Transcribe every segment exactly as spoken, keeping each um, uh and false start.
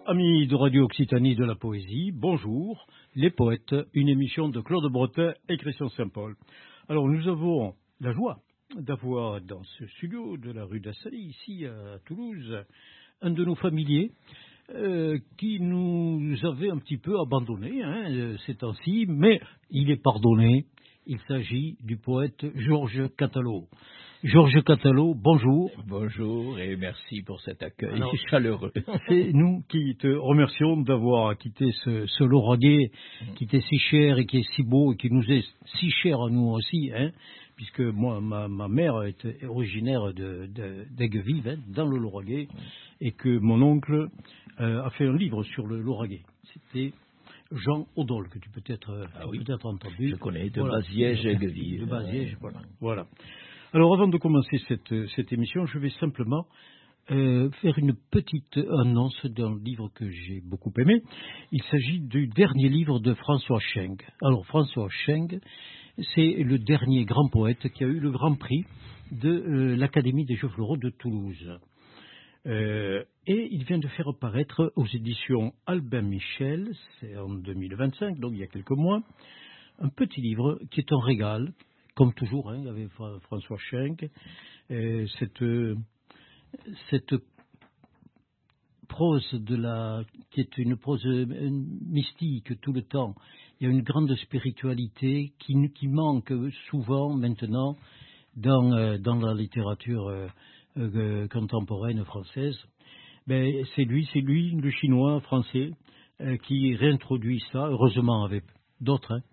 Amis de Radio Occitanie de la Poésie, bonjour, les poètes, une émission de Claude Bretin et Christian Saint-Paul. Alors nous avons la joie d'avoir dans ce studio de la rue d'Assaly, ici à Toulouse, un de nos familiers euh, qui nous avait un petit peu abandonnés hein, ces temps-ci, mais il est pardonné. Il s'agit du poète Georges Cathalot. Georges Cathalot, bonjour. Bonjour et merci pour cet accueil Alors, chaleureux. C'est nous qui te remercions d'avoir quitté ce, ce Lauragais qui était si cher et qui est si beau et qui nous est si cher à nous aussi, hein, puisque moi, ma, ma mère est originaire de, de, d'Aigues-Vives, hein, dans le Lauragais, et que mon oncle euh, a fait un livre sur le Lauragais. C'était Jean Audol, que tu peux peut-être ah oui. peut-être entendu. Je connais, de voilà. Baziège à Aigues-Vives. De Baziège, voilà. voilà. Alors, avant de commencer cette, cette émission, je vais simplement euh, faire une petite annonce d'un livre que j'ai beaucoup aimé. Il s'agit du dernier livre de François Scheng. Alors, François Scheng, c'est le dernier grand poète qui a eu le grand prix de euh, l'Académie des Jeux Floraux de Toulouse. Euh, et il vient de faire apparaître aux éditions Albin Michel, c'est en deux mille vingt-cinq, donc il y a quelques mois, un petit livre qui est un régal, comme toujours, hein, avec François Scheng, euh, cette, euh, cette prose de la, qui est une prose mystique tout le temps. Il y a une grande spiritualité qui, qui manque souvent maintenant dans, euh, dans la littérature euh, euh, contemporaine française. Ben, c'est lui, c'est lui, le chinois français, euh, qui réintroduit ça, heureusement avec d'autres, hein.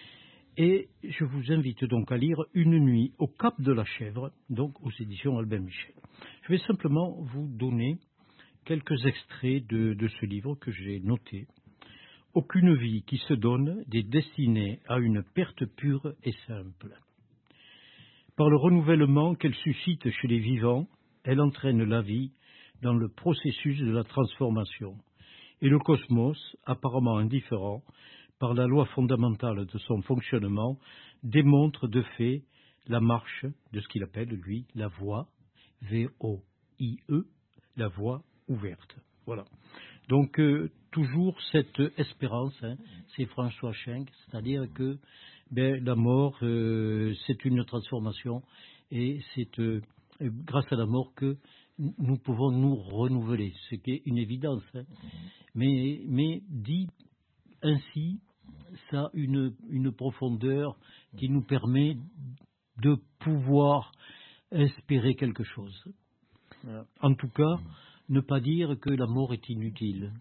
Et je vous invite donc à lire Une nuit au Cap de la Chèvre, donc aux éditions Albin Michel. Je vais simplement vous donner quelques extraits de, de ce livre que j'ai noté. Aucune vie qui se donne des destinées à une perte pure et simple. Par le renouvellement qu'elle suscite chez les vivants, elle entraîne la vie dans le processus de la transformation. Et le cosmos, apparemment indifférent, par la loi fondamentale de son fonctionnement, démontre de fait la marche de ce qu'il appelle, lui, la voie, V O I E, la voie ouverte. Voilà. Donc, euh, toujours cette espérance, hein, c'est François Scheng, c'est-à-dire que ben, la mort, euh, c'est une transformation, et c'est euh, grâce à la mort que nous pouvons nous renouveler, ce qui est une évidence. Hein. Mais, mais dit ainsi, ça a une, une profondeur qui nous permet de pouvoir espérer quelque chose. Voilà. En tout cas, ne pas dire que la mort est inutile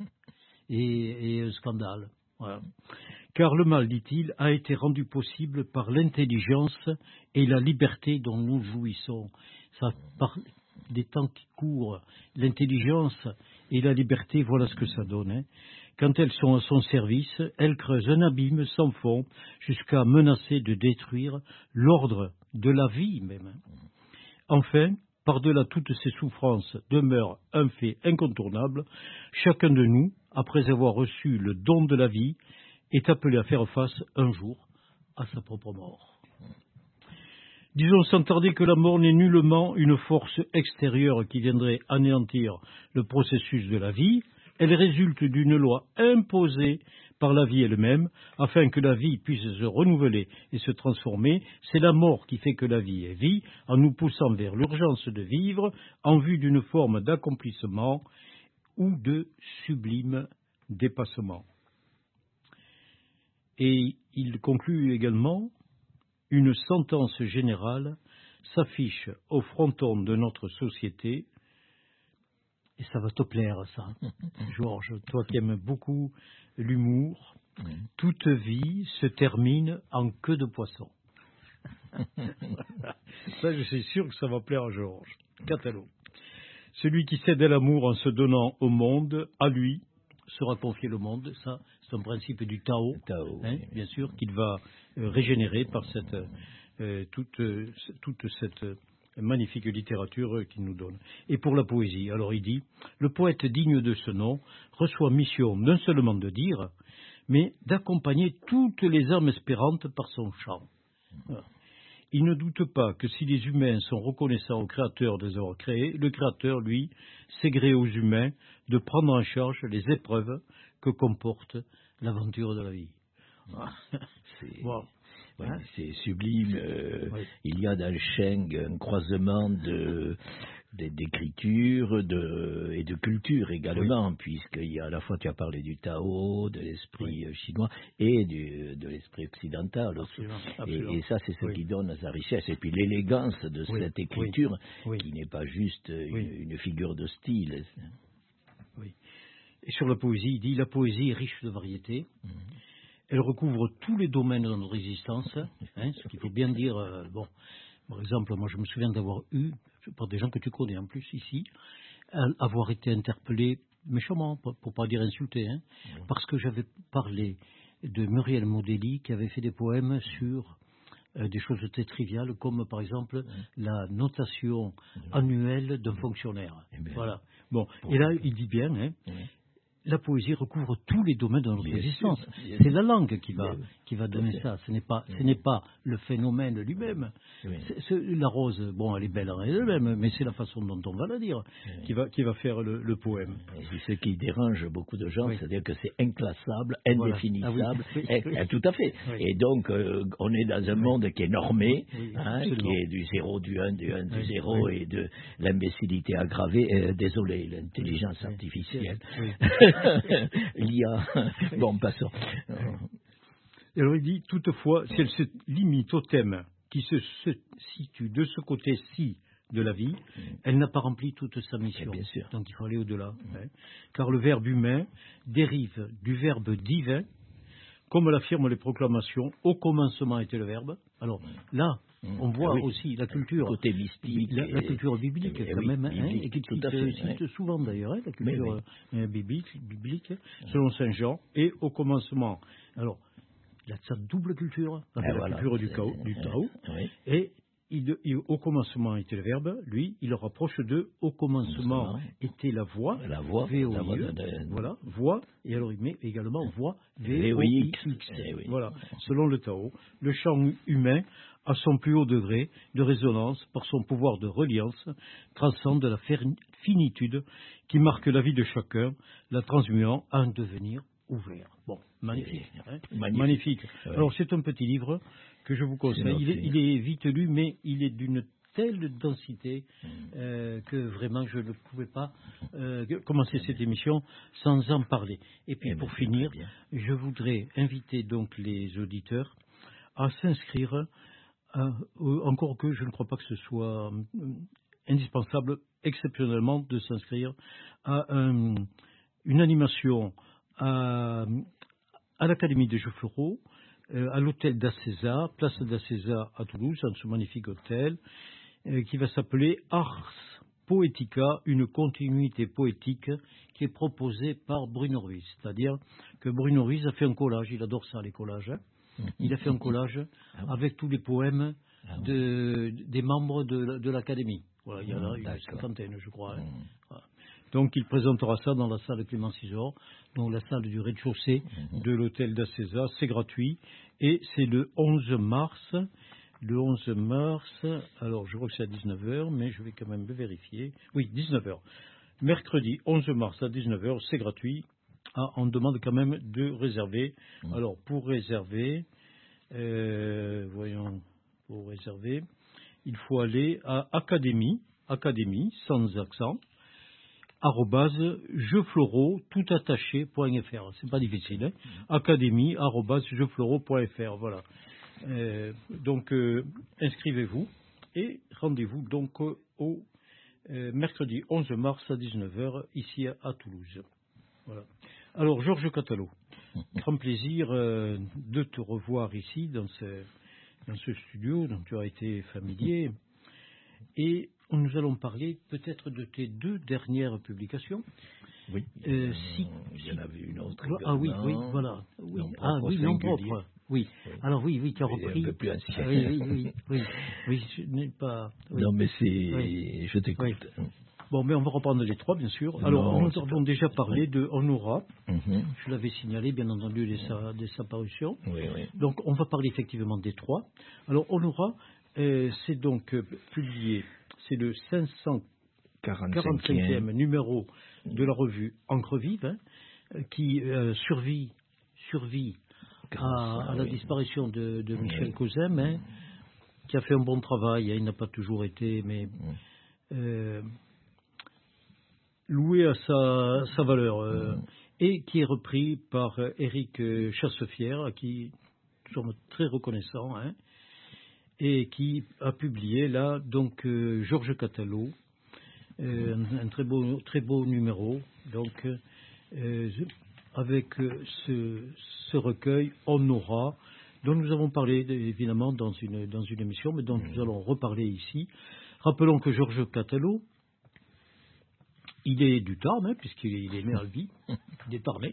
et, et un scandale. Voilà. Car le mal, dit-il, a été rendu possible par l'intelligence et la liberté dont nous jouissons. Ça, par des temps qui courent, l'intelligence et la liberté, voilà ce que ça donne. Hein. Quand elles sont à son service, elles creusent un abîme sans fond jusqu'à menacer de détruire l'ordre de la vie même. Enfin, par-delà toutes ces souffrances, demeure un fait incontournable. Chacun de nous, après avoir reçu le don de la vie, est appelé à faire face un jour à sa propre mort. Disons sans tarder que la mort n'est nullement une force extérieure qui viendrait anéantir le processus de la vie. Elle résulte d'une loi imposée par la vie elle-même, afin que la vie puisse se renouveler et se transformer. C'est la mort qui fait que la vie est vie, en nous poussant vers l'urgence de vivre, en vue d'une forme d'accomplissement ou de sublime dépassement. Et il conclut également, une sentence générale s'affiche au fronton de notre société. Et ça va te plaire, ça, Georges, toi qui aimes beaucoup l'humour. Oui. Toute vie se termine en queue de poisson. Ça, je suis sûr que ça va plaire à Georges. Cathalot. Celui qui cède à l'amour en se donnant au monde, à lui sera confié le monde. Ça, c'est un principe du Tao, Tao hein, oui. Bien sûr, qu'il va euh, régénérer par cette, euh, toute, euh, toute cette... Euh, magnifique littérature qu'il nous donne. Et pour la poésie, alors il dit, le poète digne de ce nom reçoit mission non seulement de dire, mais d'accompagner toutes les âmes espérantes par son chant. Voilà. Il ne doute pas que si les humains sont reconnaissants au Créateur de les avoir créés, le Créateur, lui, sait gré aux humains de prendre en charge les épreuves que comporte l'aventure de la vie. C'est Wow. ouais, Hein? c'est sublime. Euh, Oui. Il y a dans le Sheng un croisement de d'écriture de, et de culture également, oui. puisqu'il y a à la fois, tu as parlé du Tao, de l'esprit oui. chinois et du, de l'esprit occidental aussi. Absolument, absolument. Et, et ça, c'est ce oui. qui donne sa richesse. Et puis l'élégance de oui. cette écriture, oui. qui n'est pas juste oui. une, une figure de style. Oui. Et sur la poésie, il dit, la poésie est riche de variété. Mmh. Elle recouvre tous les domaines de notre existence, hein, ce qu'il faut bien dire. Euh, bon, par exemple, moi, je me souviens d'avoir eu, par des gens que tu connais en plus ici, avoir été interpellé méchamment, pour ne pas dire insulté, hein, oui. parce que j'avais parlé de Muriel Modelli qui avait fait des poèmes sur euh, des choses très triviales, comme par exemple oui. la notation oui. annuelle d'un fonctionnaire. Eh bien, voilà. Bon, et là, il dit bien, hein, oui. la poésie recouvre tous les domaines de notre bien existence. Sûr, c'est la langue qui va, qui va donner oui. ça. Ce n'est pas, ce n'est pas le phénomène lui-même. Oui. C'est, c'est, la rose, bon, elle est belle en elle-même, mais c'est la façon dont on va la dire oui. qui, va, qui va faire le, le poème. Et c'est ce qui dérange beaucoup de gens, oui. c'est-à-dire que c'est inclassable, indéfinissable. Voilà. Ah oui. et, et, tout à fait. Oui. Et donc, euh, on est dans un oui. monde qui est normé, oui. hein, qui est du zéro, du un, du un, du zéro, oui. et de l'imbécilité aggravée. Euh, désolé, l'intelligence oui. artificielle. Oui. L'I A. Bon, passons. Et alors il dit, toutefois, si elle se limite au thème qui se, se situe de ce côté-ci de la vie, mmh. elle n'a pas rempli toute sa mission. Bien sûr. Donc il faut aller au-delà. Mmh. Hein. Car le verbe humain dérive du verbe divin, comme l'affirment les proclamations, au commencement était le verbe. Alors là, mmh. on voit ah oui. aussi la culture, côté mystique, la, la culture biblique et, quand oui, même, hein, biblique, et qui se cite ouais. souvent d'ailleurs, hein, la culture oui. euh, biblique, biblique selon Saint Jean, et au commencement. Alors, il y a cette double culture, la, la voilà, culture du, Tao, du Tao oui. et il, il, au commencement était le verbe, lui, il le rapproche de au commencement, commencement. était la voix, la voix, V O I E, la voix de, de... voilà, voix, et alors il met également voix, V O I X, eh oui. voilà, selon le Tao, le chant humain, à son plus haut degré de résonance, par son pouvoir de reliance, transcende la finitude qui marque la vie de chacun, la transmuant à un devenir ouvert. Bon, magnifique. Hein magnifique. magnifique. Ouais. Alors, c'est un petit livre que je vous conseille. Il est, il est vite lu, mais il est d'une telle densité mmh. euh, que vraiment je ne pouvais pas euh, commencer cette émission sans en parler. Et puis, et pour finir, je voudrais inviter donc les auditeurs à s'inscrire, à, euh, encore que je ne crois pas que ce soit euh, indispensable, exceptionnellement, de s'inscrire à un, une animation à, à l'Académie des Jeux Floraux, euh, à l'hôtel d'Acésa, place d'Acésa à Toulouse, dans ce magnifique hôtel, euh, qui va s'appeler Ars Poetica, une continuité poétique qui est proposée par Bruno Ruiz. C'est-à-dire que Bruno Ruiz a fait un collage, il adore ça les collages, hein. Il a fait un collage avec tous les poèmes de, des membres de, de l'Académie. Voilà, il y en a une cinquantaine, je crois. Hein. Voilà. Donc il présentera ça dans la salle Clément Cisor, donc la salle du rez-de-chaussée de l'hôtel d'Acésa. C'est gratuit et c'est le onze mars. Le onze mars, alors je crois que c'est à dix-neuf heures, mais je vais quand même le vérifier. Oui, dix-neuf heures. Mercredi onze mars à dix-neuf heures, c'est gratuit. Ah, on demande quand même de réserver. Alors pour réserver, euh, voyons, pour réserver, il faut aller à Académie, Académie sans accent, arrobase jeuxfloraux tout attaché point fr. C'est pas difficile, hein. Académie arrobase jeuxfloraux point fr. Voilà. Euh, donc euh, inscrivez-vous et rendez-vous donc euh, au euh, mercredi onze mars à dix-neuf heures ici à, à Toulouse. Voilà. Alors Georges Catalot, grand plaisir euh, de te revoir ici dans ce, dans ce studio dont tu as été familier et nous allons parler peut-être de tes deux dernières publications. Oui, euh, si, il y en avait une autre. Ah oui, oui, voilà. Oui. Ah oui, non propre. Oui. oui. Alors oui, oui, tu as repris. Un peu plus ancien. Ah, oui, oui, oui, oui, oui, je n'ai pas. Oui. Non, mais c'est. Oui. Je t'écoute. Oui. Bon, mais on va reprendre les trois, bien sûr. Alors, non, nous avons déjà parlé de Honora. Mm-hmm. Je l'avais signalé, bien entendu, dès sa, dès sa parution. Oui, oui. Donc, on va parler effectivement des trois. Alors, Honora, euh, c'est donc euh, publié, c'est le cinq cent quarante-cinquième numéro de la revue Encre Vive, hein, qui euh, survit, survit à, à la oui. disparition de, de Michel oui. Cozem, hein, qui a fait un bon travail, hein, il n'a pas toujours été, mais euh, loué à sa, sa valeur, euh, oui. et qui est repris par euh, Éric Chassefière, à qui nous sommes très reconnaissants, hein, et qui a publié là donc euh, Georges Catalot, euh, un, un très beau très beau numéro, donc euh, avec euh, ce, ce recueil On aura, dont nous avons parlé évidemment dans une dans une émission, mais dont nous allons reparler ici. Rappelons que Georges Catalot, il est du Tarn, hein, puisqu'il est né à Albi, il est tarnais,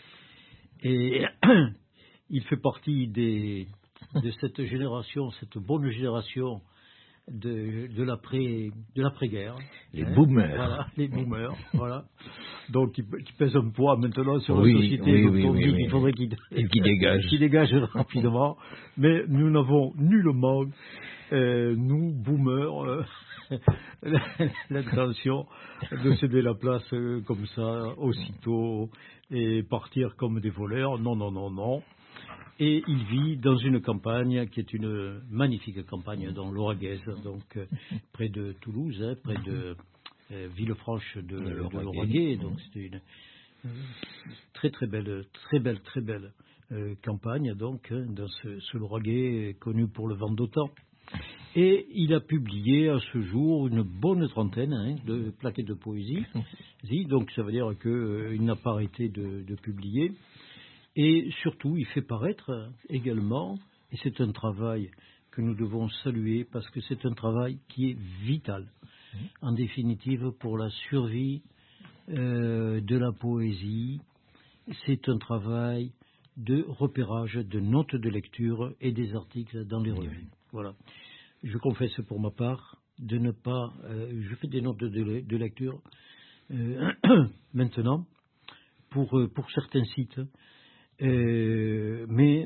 et il fait partie des de cette génération, cette bonne génération de, de l'après de l'après-guerre. Les hein, boomers. Voilà, les boomers, voilà. Donc, qui, qui pèsent un poids maintenant sur oui, la société. Oui, donc, oui, on oui, dit oui, qu'il faudrait oui. qu'il qu dégage. Qu'il dégage rapidement. Mais nous n'avons nullement, euh, nous, boomers, euh, l'intention de céder la place euh, comme ça, aussitôt, et partir comme des voleurs. Non, non, non, non. Et il vit dans une campagne qui est une magnifique campagne dans l'Auragaise, donc euh, près de Toulouse, hein, près de euh, Villefranche de, de l'Auragais. Donc c'était une euh, très très belle, très belle, très belle euh, campagne, donc hein, dans ce, ce Lauragais connu pour le vent d'automne. Et il a publié à ce jour une bonne trentaine hein, de plaquettes de poésie. Donc ça veut dire qu'il euh, n'a pas arrêté de, de publier. Et surtout, il fait paraître également, et c'est un travail que nous devons saluer, parce que c'est un travail qui est vital, mmh. en définitive, pour la survie euh, de la poésie. C'est un travail de repérage, de notes de lecture et des articles dans les revues. Mmh. Voilà. Je confesse pour ma part de ne pas... Euh, je fais des notes de, de lecture euh, maintenant pour, pour certains sites. Euh, mais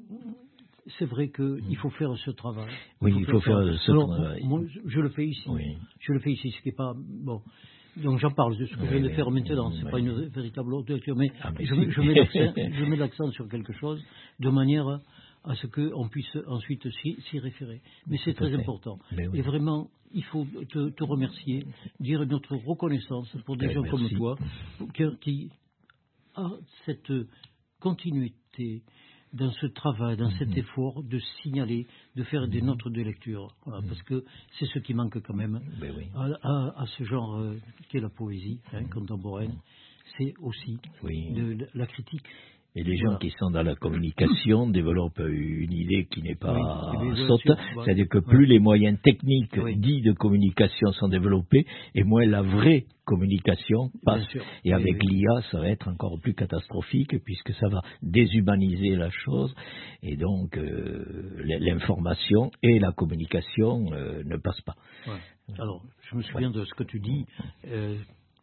c'est vrai qu'il faut faire ce travail. Oui, il faut, il faut faire, faire ce Alors, travail. Moi, je le fais ici. Oui. Je le fais ici, ce qui n'est pas bon. Donc j'en parle de ce que oui, je viens de faire maintenant. C'est oui. pas une véritable haute lecture, mais, ah, mais je, si. je, mets l'accent, je mets l'accent sur quelque chose de manière à ce qu'on puisse ensuite s'y, s'y référer. Mais c'est très important. Oui. Et vraiment, il faut te, te remercier, dire notre reconnaissance pour des oui, gens merci. Comme toi, qui, qui a cette continuité dans ce travail, dans mm-hmm. cet effort de signaler, de faire mm-hmm. des notes de lecture, voilà, mm-hmm. parce que c'est ce qui manque quand même ben oui. à, à, à ce genre euh, qu'est la poésie hein, contemporaine, c'est aussi oui. de, de, la critique. Et les gens voilà. qui sont dans la communication développent une idée qui n'est pas oui, saute, voilà. c'est-à-dire que plus oui. les moyens techniques oui. dits de communication sont développés, et moins la vraie communication passe. Et avec oui, l'I A, ça va être encore plus catastrophique, puisque ça va déshumaniser la chose, et donc euh, l'information et la communication euh, ne passent pas. Ouais. Alors, je me souviens ouais. de ce que tu dis, euh,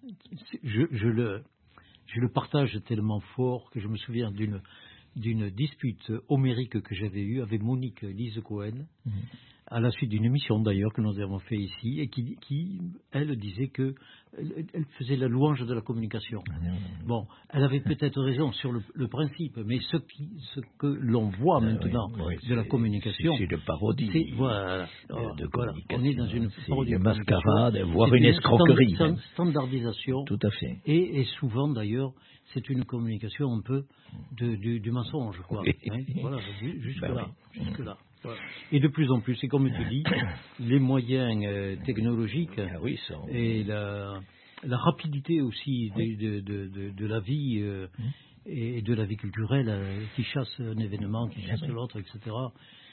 je, je le... Je le partage tellement fort que je me souviens d'une, d'une dispute homérique que j'avais eue avec Monique Lise Cohen, mmh. à la suite d'une émission d'ailleurs que nous avons fait ici, et qui, qui elle, disait que elle faisait la louange de la communication. Mmh. Bon, elle avait peut-être raison sur le, le principe, mais ce, qui, ce que l'on voit maintenant oui, oui, de la communication... C'est de parodie. C'est, voilà, de, de voilà, on est dans une parodie de mascarade, voire une escroquerie. C'est une standardisation. Tout à fait. Et, et souvent d'ailleurs, c'est une communication un peu de, du, du mensonge, quoi. Oui. Hein, voilà, jusque ben là, oui. jusque là. Voilà. Et de plus en plus, et comme tu dis, les moyens euh, technologiques ah oui, ça, on... et la, la rapidité aussi de, oui. de, de, de, de la vie euh, mmh. et de la vie culturelle euh, qui chasse un événement, qui chasse oui. l'autre, et cetera.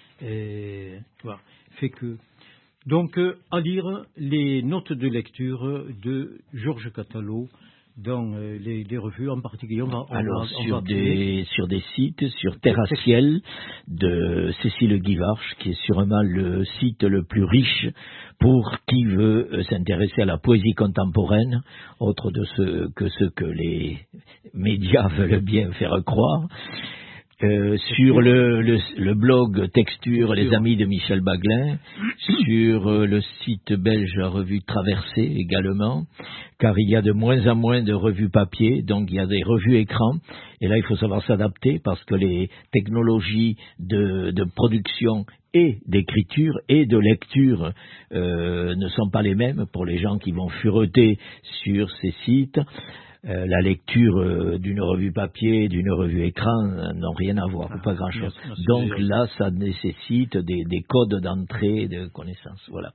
Et, voilà, fait que donc euh, à lire les notes de lecture de Georges Catalot dans euh, les, les revues en particulier. On va, on Alors va, on sur, va des, sur des sites, sur Terraciel de Cécile Guivarch, qui est sûrement le site le plus riche pour qui veut euh, s'intéresser à la poésie contemporaine, autre de ce que ce que les médias veulent bien faire croire. Euh, sur le, le, le blog Texture, les amis de Michel Baglin, sur euh, le site belge la revue Traversée également, car il y a de moins en moins de revues papier, donc il y a des revues écran, et là il faut savoir s'adapter parce que les technologies de, de production et d'écriture et de lecture euh, ne sont pas les mêmes pour les gens qui vont fureter sur ces sites. Euh, la lecture euh, d'une revue papier, d'une revue écran euh, n'ont rien à voir, ah, pas grand-chose. Donc là, ça nécessite des, des codes d'entrée, de connaissances. Voilà.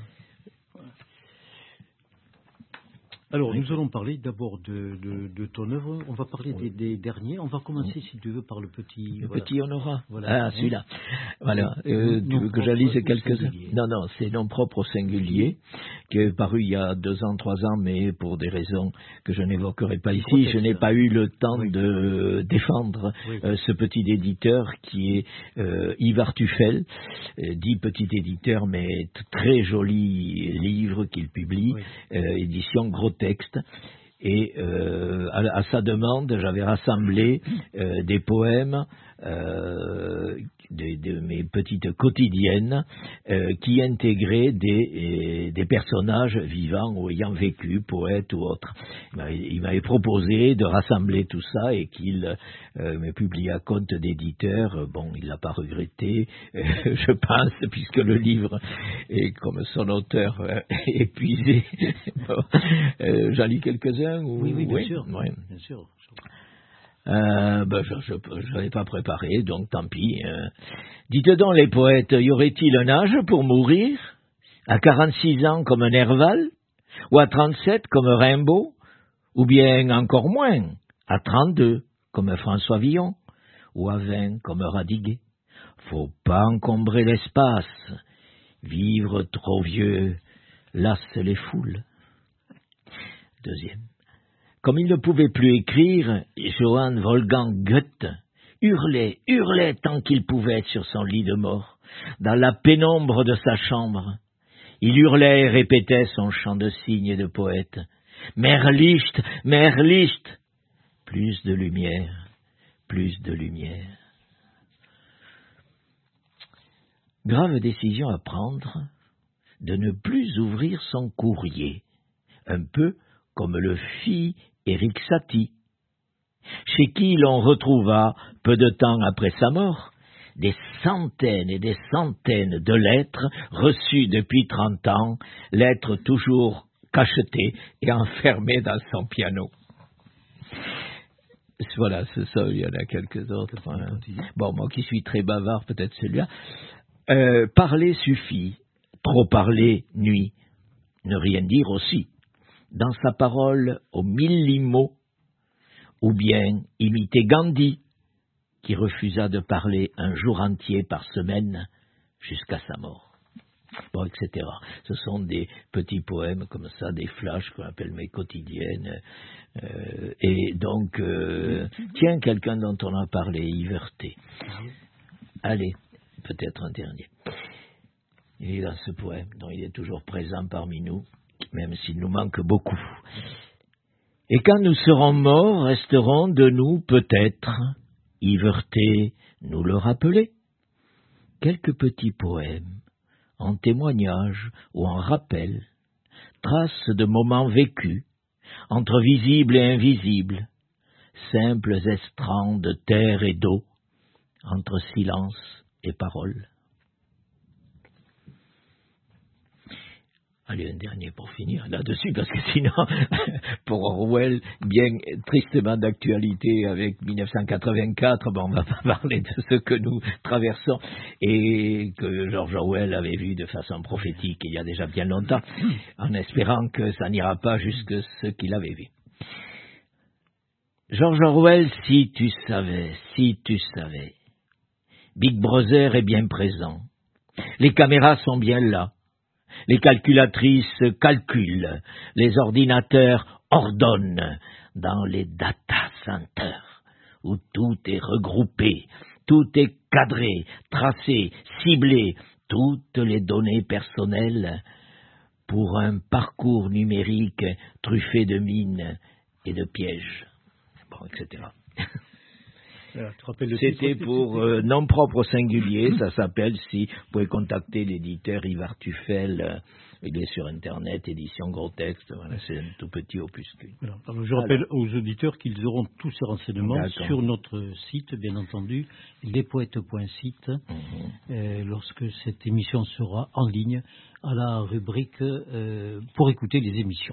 Alors, nous allons parler d'abord de, de, de ton œuvre. On va parler oui. des, des derniers. On va commencer, oui. si tu veux, par le petit... Le voilà. petit Honorat. Voilà. Ah, celui-là. Voilà. Euh, tu veux que j'alise quelques-uns? Non, non, c'est nom propre au singulier, qui est paru il y a deux ans, trois ans, mais pour des raisons que je n'évoquerai pas ici, je n'ai pas eu le temps oui. de défendre oui. euh, ce petit éditeur qui est euh, Yves Artufel, euh, dit petit éditeur, mais très joli livre qu'il publie, oui. euh, édition gros texte, et euh, à, à sa demande, j'avais rassemblé euh, des poèmes euh, de, de mes petites quotidiennes euh, qui intégraient des, des personnages vivants ou ayant vécu, poètes ou autres. Il m'avait proposé de rassembler tout ça et qu'il euh, me publie à compte d'éditeur. Bon, il l'a pas regretté, euh, je pense, puisque le livre est, comme son auteur, euh, épuisé. Bon, euh, j'en lis quelques-uns ou... Oui, oui, bien oui, sûr. Oui. Bien sûr. Euh, ben, je ne l'avais pas préparé, donc tant pis. Euh. Dites donc, les poètes, y aurait-il un âge pour mourir? À quarante-six ans comme un Nerval? Ou à trente-sept comme un Rimbaud? Ou bien encore moins, à trente-deux comme un François Villon? Ou à vingt comme un Radiguet? Faut pas encombrer l'espace. Vivre trop vieux lasse les foules. Deuxième. Comme il ne pouvait plus écrire, Johann Wolfgang Goethe hurlait, hurlait tant qu'il pouvait sur son lit de mort, dans la pénombre de sa chambre. Il hurlait et répétait son chant de cygne et de poète. Merlicht, Merlicht. Plus de lumière, plus de lumière. Grave décision à prendre de ne plus ouvrir son courrier, un peu comme le fit Éric Satie, chez qui l'on retrouva, peu de temps après sa mort, des centaines et des centaines de lettres reçues depuis trente ans, lettres toujours cachetées et enfermées dans son piano. Voilà, c'est ça, il y en a quelques autres. Hein. Bon, moi qui suis très bavard, peut-être celui-là. Euh, parler suffit, trop parler nuit, ne rien dire aussi. Dans sa parole aux mille mots, ou bien imiter Gandhi, qui refusa de parler un jour entier par semaine jusqu'à sa mort. Bon, et cetera. Ce sont des petits poèmes comme ça, des flashs qu'on appelle mes quotidiennes. Euh, et donc, euh, tiens, quelqu'un dont on a parlé, Yverté. Allez, peut-être un dernier. Il est dans ce poème, dont il est toujours présent parmi nous, même s'il nous manque beaucoup. Et quand nous serons morts, resteront de nous peut-être, Yverté nous le rappelait, quelques petits poèmes, en témoignage ou en rappel, traces de moments vécus, entre visibles et invisibles, simples estrans de terre et d'eau, entre silence et parole. Allez, un dernier pour finir là-dessus, parce que sinon, pour Orwell, bien tristement d'actualité avec mille neuf cent quatre-vingt-quatre, bon, on va pas parler de ce que nous traversons et que George Orwell avait vu de façon prophétique il y a déjà bien longtemps, en espérant que ça n'ira pas jusque ce qu'il avait vu. George Orwell, si tu savais, si tu savais, Big Brother est bien présent, les caméras sont bien là, les calculatrices calculent, les ordinateurs ordonnent dans les data centers, où tout est regroupé, tout est cadré, tracé, ciblé, toutes les données personnelles pour un parcours numérique truffé de mines et de pièges, bon, et cetera. Alors, tu rappelles le C'était titre, pour euh, nom propre au singulier, ça s'appelle, si vous pouvez contacter l'éditeur Ivar Tuffel, euh, il est sur Internet, édition Gros Texte, voilà, c'est un tout petit opuscule. Alors, alors, je rappelle alors. aux auditeurs qu'ils auront tous ces renseignements D'accord. sur notre site, bien entendu, lespoètes point site, mm-hmm. euh, lorsque cette émission sera en ligne, à la rubrique euh, pour écouter les émissions.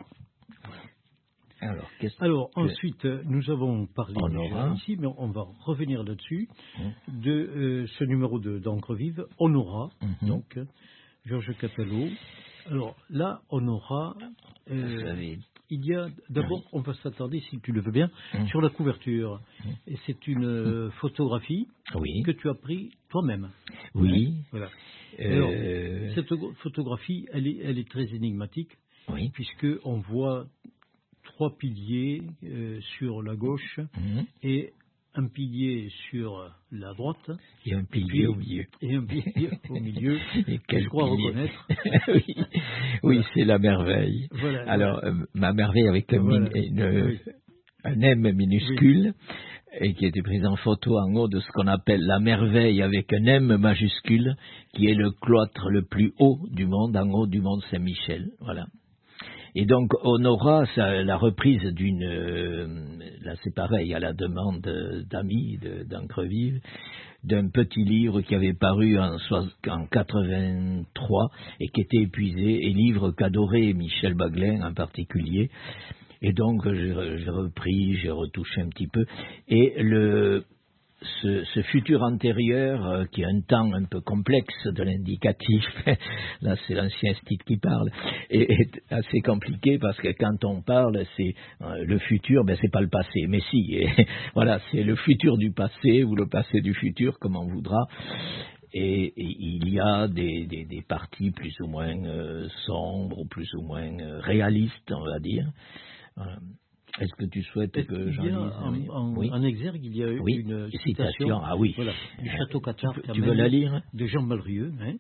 Alors, Alors ensuite, nous avons parlé on déjà aura... ici, mais on va revenir là-dessus, mmh. de euh, ce numéro de d'Encre Vive, On aura, mmh. donc, Georges Catalot. Alors là, On aura, euh, il y a, d'abord, oui. on va s'attarder, si tu le veux bien, mmh. sur la couverture. Mmh. Et c'est une euh, photographie oui. que tu as prise toi-même. Oui. Hein, voilà. Euh... Alors, cette photographie, elle est, elle est très énigmatique, oui. puisqu'on voit trois piliers euh, sur la gauche mmh. et un pilier sur la droite. Et un pilier puis, au milieu. Et un pilier au milieu. Et quel je crois pilier. reconnaître. oui, voilà. oui c'est la merveille. Voilà, Alors, voilà. Euh, ma merveille avec un, voilà. min, une, oui. un M minuscule oui. et qui était prise en photo en haut de ce qu'on appelle la merveille avec un M majuscule, qui est le cloître le plus haut du monde, en haut du mont Saint-Michel. Voilà. Et donc, on aura ça, la reprise d'une... Euh, là, c'est pareil, à la demande d'amis d'Encre Vive, d'un petit livre qui avait paru en, en quatre-vingt-trois et qui était épuisé, et livre qu'adorait Michel Baglin en particulier. Et donc, j'ai repris, j'ai retouché un petit peu. Et le... Ce, ce futur antérieur, euh, qui est un temps un peu complexe de l'indicatif, là c'est l'ancien style qui parle, est, est assez compliqué parce que quand on parle, c'est euh, le futur, ben c'est pas le passé, mais si, et, voilà, c'est le futur du passé ou le passé du futur, comme on voudra. Et, et il y a des, des, des parties plus ou moins euh, sombres ou plus ou moins euh, réalistes, on va dire. Voilà. Est-ce que tu souhaites que j'en lise en, en, oui. en exergue, il y a oui. une citation, citation ah oui. voilà, du Château Cathard, tu, tu veux la lire de Jean Malrieux. Hein,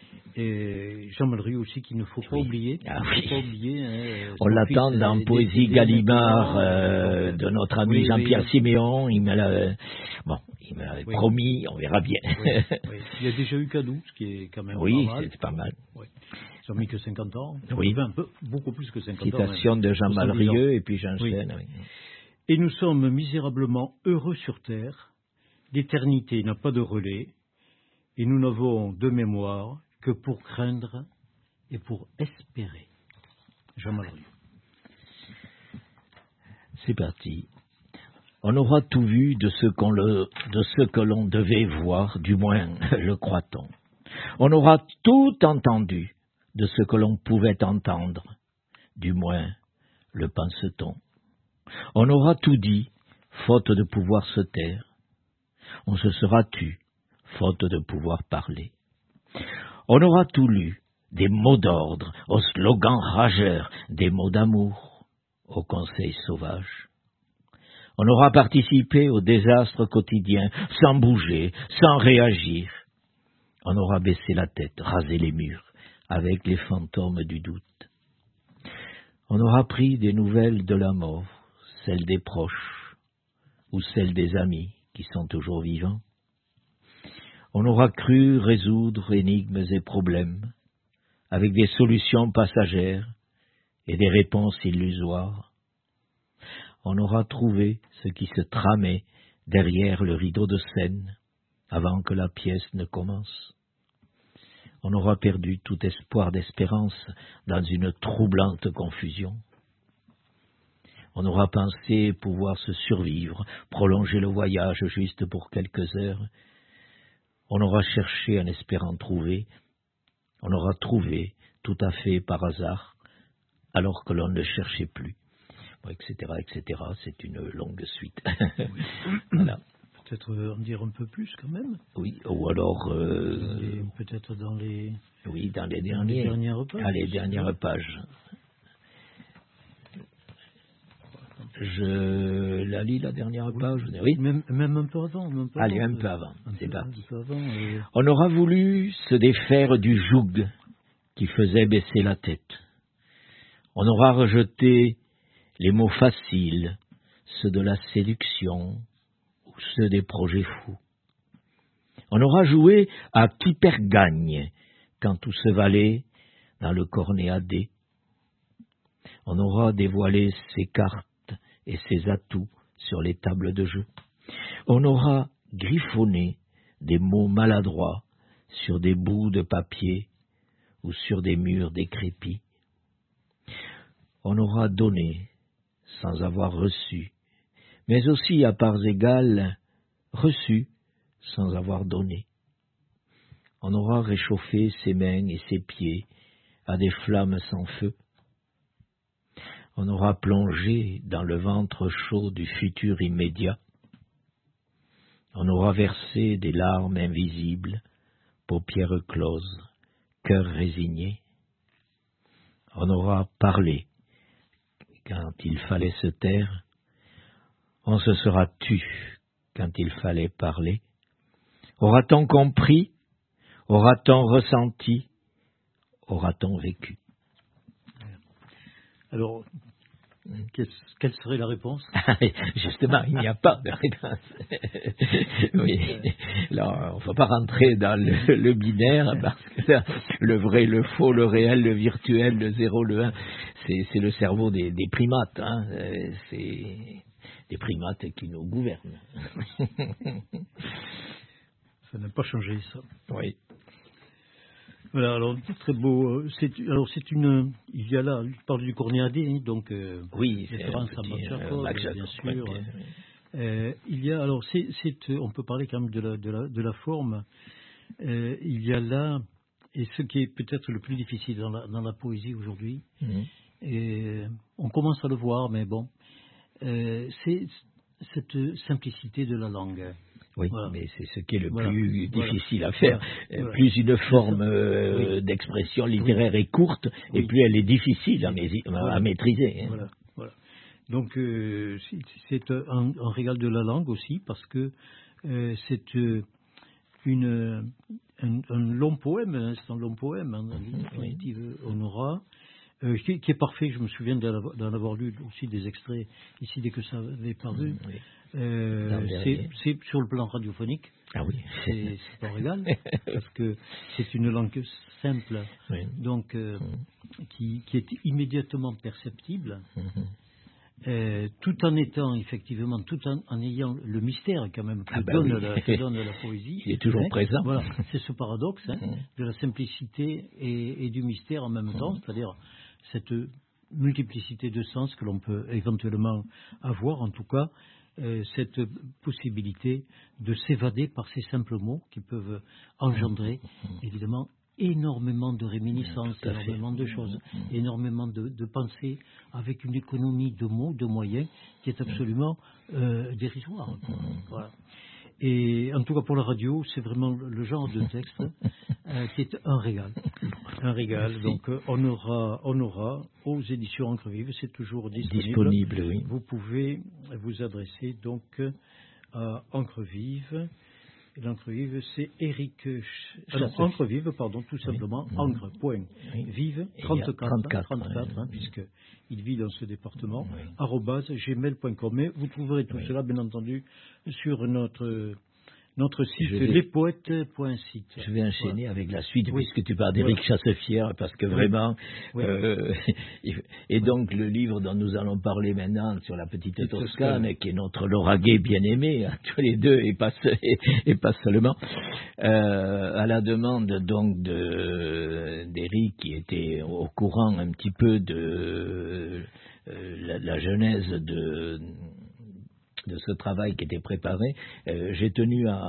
et Jean Malrieux aussi, qu'il ne faut pas oui. oublier. Ah, oui. oui. Pas oublier hein, on l'attend dans des, Poésie des, Gallimard des, euh, de notre ami oui, Jean-Pierre oui. Siméon. Il me l'a bon, il me l'avait oui. promis, on verra bien. Oui, oui. Il y a déjà eu Cadou, ce qui est quand même oui, pas mal. Oui, c'est pas mal. Oui. Ils ont mis que cinquante ans. Oui. Un peu, beaucoup plus que cinquante Citation ans. Citation de Jean Malrieux et puis j'enchaîne. Oui. Oui. Et nous sommes misérablement heureux sur terre. L'éternité n'a pas de relais. Et nous n'avons de mémoire que pour craindre et pour espérer. Jean Malrieux. C'est parti. On aura tout vu de ce, qu'on le, de ce que l'on devait voir, du moins le croit-on. On aura tout entendu de ce que l'on pouvait entendre, du moins le pense-t-on. On aura tout dit, faute de pouvoir se taire. On se sera tu, faute de pouvoir parler. On aura tout lu, des mots d'ordre, aux slogans rageurs, des mots d'amour, aux conseils sauvages. On aura participé au désastre quotidien, sans bouger, sans réagir. On aura baissé la tête, rasé les murs, avec les fantômes du doute. On aura pris des nouvelles de la mort, celles des proches ou celles des amis qui sont toujours vivants. On aura cru résoudre énigmes et problèmes avec des solutions passagères et des réponses illusoires. On aura trouvé ce qui se tramait derrière le rideau de scène avant que la pièce ne commence. On aura perdu tout espoir d'espérance dans une troublante confusion. On aura pensé pouvoir se survivre, prolonger le voyage juste pour quelques heures. On aura cherché en espérant trouver. On aura trouvé tout à fait par hasard, alors que l'on ne cherchait plus, et cetera, et cetera. C'est une longue suite. Oui. Voilà. Peut-être en dire un peu plus quand même. Oui, ou alors... Euh... Peut-être dans les... Oui, dans les, dans derniers, les dernières pages. Ah, les dernières pages. Je la lis, la dernière oui. page. Oui, même, même un peu avant. Même peu Allez, avant, un peu avant, c'est parti. Avant, et... On aura voulu se défaire du joug qui faisait baisser la tête. On aura rejeté les mots faciles, ceux de la séduction ou des projets fous. On aura joué à qui perd gagne quand tout se valait dans le cornéadé. On aura dévoilé ses cartes et ses atouts sur les tables de jeu. On aura griffonné des mots maladroits sur des bouts de papier ou sur des murs décrépits. On aura donné sans avoir reçu, mais aussi à parts égales reçu sans avoir donné. On aura réchauffé ses mains et ses pieds à des flammes sans feu. On aura plongé dans le ventre chaud du futur immédiat. On aura versé des larmes invisibles, paupières closes, cœur résigné. On aura parlé quand il fallait se taire. On se sera tu quand il fallait parler. Aura-t-on compris? Aura-t-on ressenti? Aura-t-on vécu? Alors, quelle serait la réponse? Justement, il n'y a pas de réponse. Oui. Alors, on ne faut pas rentrer dans le, le binaire, parce que là, le vrai, le faux, le réel, le virtuel, le zéro, le un, c'est, c'est le cerveau des, des primates. Hein. C'est des primates qui nous gouvernent. Ça n'a pas changé, ça. Oui. Voilà, alors c'est très beau. C'est, alors c'est une, il y a là, je parle du cornéadé, hein, donc euh, oui, référence à Max Jacob, euh, bien sûr. Ouais, bien, oui. euh, il y a, alors c'est, c'est, on peut parler quand même de la, de la, de la forme. Euh, il y a là, et ce qui est peut-être le plus difficile dans la, dans la poésie aujourd'hui, mm-hmm. et on commence à le voir, mais bon, euh, c'est cette simplicité de la langue. Oui, voilà. Mais c'est ce qui est le voilà. plus difficile voilà. à faire. Voilà. Plus une forme euh, oui. d'expression littéraire oui. est courte, oui. et plus elle est difficile à, mais- voilà. à maîtriser. Hein. Voilà. Voilà. Donc, euh, c'est, c'est un, un régal de la langue aussi, parce que euh, c'est euh, une, un, un long poème, hein, c'est un long poème, en définitive, oui. on aura... Euh, qui, qui est parfait, je me souviens d'en, d'en avoir lu aussi des extraits ici dès que ça avait paru. Oui. Euh, c'est, c'est sur le plan radiophonique. Ah oui. C'est, c'est un régal, parce que c'est une langue simple, oui. donc euh, mmh. qui, qui est immédiatement perceptible, mmh. euh, tout en étant effectivement, tout en, en ayant le mystère quand même que, ah bah donne, oui. la, que donne la poésie. Il est toujours hein, présent. Voilà, c'est ce paradoxe hein, mmh. de la simplicité et, et du mystère en même mmh. temps, c'est-à-dire cette multiplicité de sens que l'on peut éventuellement avoir, en tout cas, euh, cette possibilité de s'évader par ces simples mots qui peuvent engendrer, évidemment, énormément de réminiscences, énormément de choses, énormément de, de pensées, avec une économie de mots, de moyens, qui est absolument euh, dérisoire. Voilà. Et en tout cas pour la radio, c'est vraiment le genre de texte euh, qui est un régal. Un régal. Merci. Donc euh, on aura, on aura aux éditions Encre Vive, c'est toujours disponible. Disponible, oui. Vous pouvez vous adresser donc à Encre Vive. Et l'Encre Vive, c'est Eric... Alors, Encre Vive, pardon, tout simplement, oui. Encre, point, oui. Vive, trente-quatre, trente-quatre, trente-quatre hein, oui. puisqu'il vit dans ce département, oui. arobase gmail point com. Mais vous trouverez tout oui. cela, bien entendu, sur notre... Notre site, vais, lespoètes point site. Je vais enchaîner voilà. avec la suite, oui. puisque tu parles d'Éric voilà. Chassefier, parce que oui. vraiment... Oui. Euh, et donc, le livre dont nous allons parler maintenant, sur la petite et Toscane, Toscane, qui est notre Lauragais bien-aimé, hein, tous les deux, et pas, et, et pas seulement, euh, à la demande donc de, d'Éric, qui était au courant un petit peu de euh, la, la genèse de... de ce travail qui était préparé, euh, j'ai tenu à,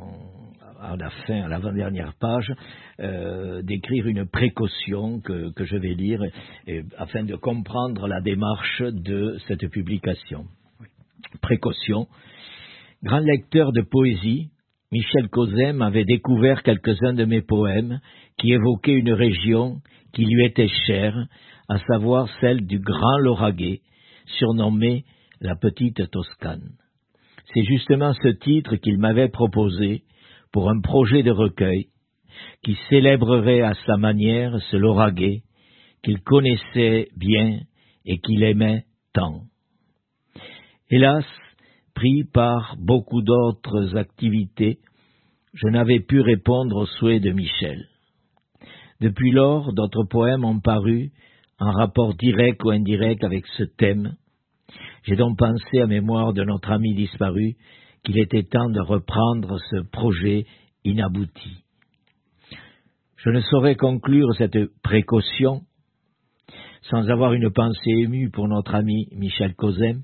à la fin, à l'avant-dernière page, euh, d'écrire une précaution que, que je vais lire et, afin de comprendre la démarche de cette publication. Oui. Précaution. Grand lecteur de poésie, Michel Cozem avait découvert quelques-uns de mes poèmes qui évoquaient une région qui lui était chère, à savoir celle du Grand Lauragais, surnommée la petite Toscane. C'est justement ce titre qu'il m'avait proposé pour un projet de recueil qui célébrerait à sa manière ce Lauragais qu'il connaissait bien et qu'il aimait tant. Hélas, pris par beaucoup d'autres activités, je n'avais pu répondre aux souhaits de Michel. Depuis lors, d'autres poèmes ont paru en rapport direct ou indirect avec ce thème. J'ai donc pensé à mémoire de notre ami disparu qu'il était temps de reprendre ce projet inabouti. Je ne saurais conclure cette précaution sans avoir une pensée émue pour notre ami Michel Cozem